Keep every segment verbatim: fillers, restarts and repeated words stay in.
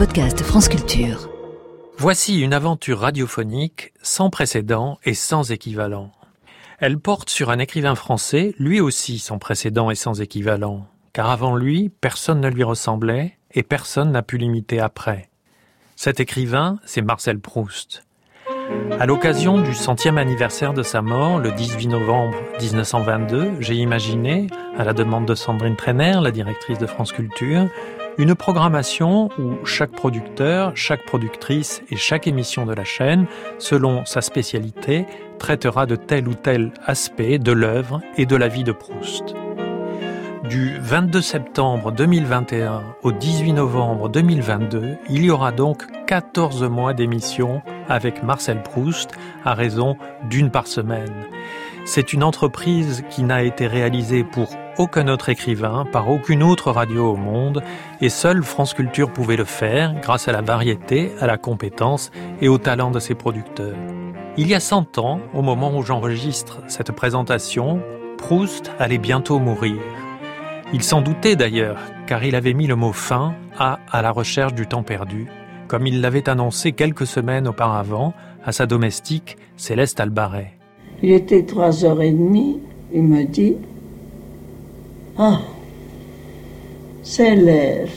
podcast France Culture. Voici une aventure radiophonique sans précédent et sans équivalent. Elle porte sur un écrivain français, lui aussi sans précédent et sans équivalent, car avant lui, personne ne lui ressemblait et personne n'a pu l'imiter après. Cet écrivain, c'est Marcel Proust. À l'occasion du centième anniversaire de sa mort, le dix-huit novembre dix-neuf cent vingt-deux, j'ai imaginé, à la demande de Sandrine Trainer, la directrice de France Culture, une programmation où chaque producteur, chaque productrice et chaque émission de la chaîne, selon sa spécialité, traitera de tel ou tel aspect de l'œuvre et de la vie de Proust. Du vingt-deux septembre deux mille vingt et un au dix-huit novembre deux mille vingt-deux, il y aura donc quatorze mois d'émissions avec Marcel Proust, à raison d'une par semaine. C'est une entreprise qui n'a été réalisée pour aucun autre écrivain, par aucune autre radio au monde, et seule France Culture pouvait le faire grâce à la variété, à la compétence et au talent de ses producteurs. Il y a cent ans, au moment où j'enregistre cette présentation, Proust allait bientôt mourir. Il s'en doutait d'ailleurs, car il avait mis le mot fin à « À la recherche du temps perdu », comme il l'avait annoncé quelques semaines auparavant à sa domestique Céleste Albaret. Il était trois heures et demie, il me dit « Ah, Céleste,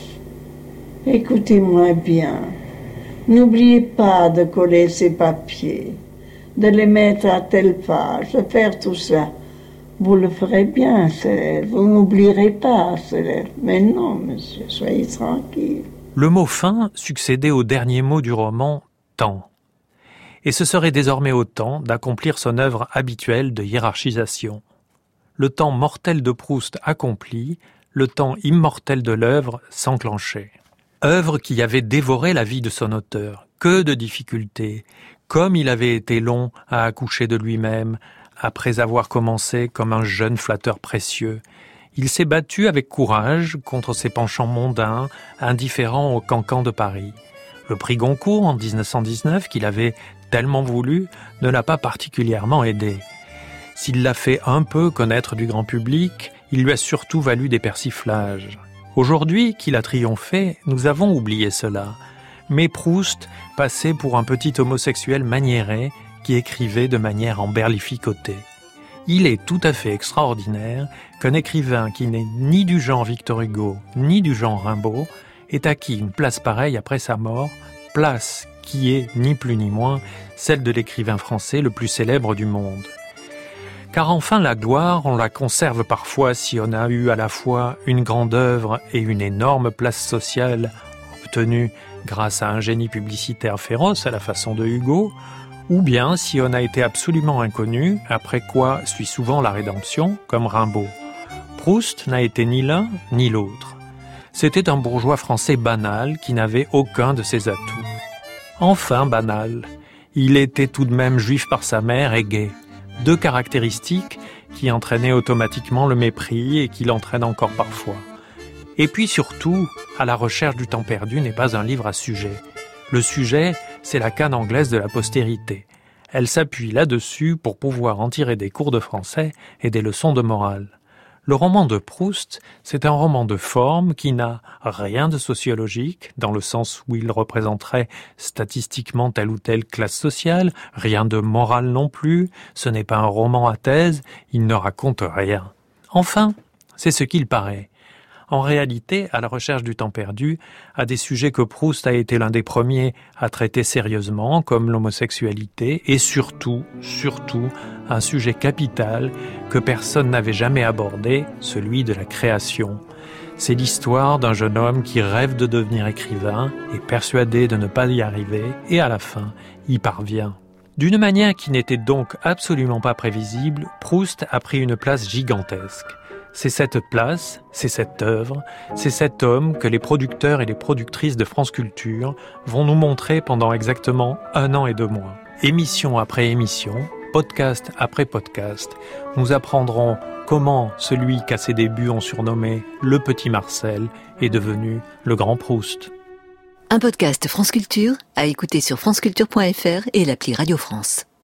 écoutez-moi bien, n'oubliez pas de coller ces papiers, de les mettre à telle page, de faire tout ça. Vous le ferez bien, Céleste, vous n'oublierez pas, Céleste. Mais non, monsieur, soyez tranquille. » Le mot « fin » succédait au dernier mot du roman « temps ». Et ce serait désormais au temps d'accomplir son œuvre habituelle de hiérarchisation. Le temps mortel de Proust accompli, le temps immortel de l'œuvre s'enclenchait. Œuvre qui avait dévoré la vie de son auteur. Que de difficultés, comme il avait été long à accoucher de lui-même, après avoir commencé comme un jeune flatteur précieux. Il s'est battu avec courage contre ses penchants mondains, indifférents au cancan de Paris. Le prix Goncourt en dix-neuf cent dix-neuf, qu'il avait tellement voulu, ne l'a pas particulièrement aidé. S'il l'a fait un peu connaître du grand public, il lui a surtout valu des persiflages. Aujourd'hui qu'il a triomphé, nous avons oublié cela. Mais Proust passait pour un petit homosexuel maniéré qui écrivait de manière emberlificotée. Il est tout à fait extraordinaire qu'un écrivain qui n'est ni du genre Victor Hugo, ni du genre Rimbaud, ait acquis une place pareille après sa mort, place qui est, ni plus ni moins, celle de l'écrivain français le plus célèbre du monde. Car enfin la gloire, on la conserve parfois si on a eu à la fois une grande œuvre et une énorme place sociale obtenue grâce à un génie publicitaire féroce à la façon de Hugo, ou bien si on a été absolument inconnu, après quoi suit souvent la rédemption, comme Rimbaud. Proust n'a été ni l'un ni l'autre. C'était un bourgeois français banal qui n'avait aucun de ses atouts. Enfin banal, il était tout de même juif par sa mère et gay. Deux caractéristiques qui entraînaient automatiquement le mépris et qui l'entraînent encore parfois. Et puis surtout, À la recherche du temps perdu n'est pas un livre à sujet. Le sujet, c'est la canne anglaise de la postérité. Elle s'appuie là-dessus pour pouvoir en tirer des cours de français et des leçons de morale. Le roman de Proust, c'est un roman de forme qui n'a rien de sociologique, dans le sens où il représenterait statistiquement telle ou telle classe sociale, rien de moral non plus, ce n'est pas un roman à thèse, il ne raconte rien. Enfin, c'est ce qu'il paraît. En réalité, À la recherche du temps perdu, a des sujets que Proust a été l'un des premiers à traiter sérieusement, comme l'homosexualité, et surtout, surtout, un sujet capital que personne n'avait jamais abordé, celui de la création. C'est l'histoire d'un jeune homme qui rêve de devenir écrivain, est persuadé de ne pas y arriver, et à la fin, y parvient. D'une manière qui n'était donc absolument pas prévisible, Proust a pris une place gigantesque. C'est cette place, c'est cette œuvre, c'est cet homme que les producteurs et les productrices de France Culture vont nous montrer pendant exactement un an et deux mois. Émission après émission, podcast après podcast, nous apprendrons comment celui qu'à ses débuts on surnommé le petit Marcel est devenu le grand Proust. Un podcast France Culture à écouter sur franceculture point f r et l'appli Radio France.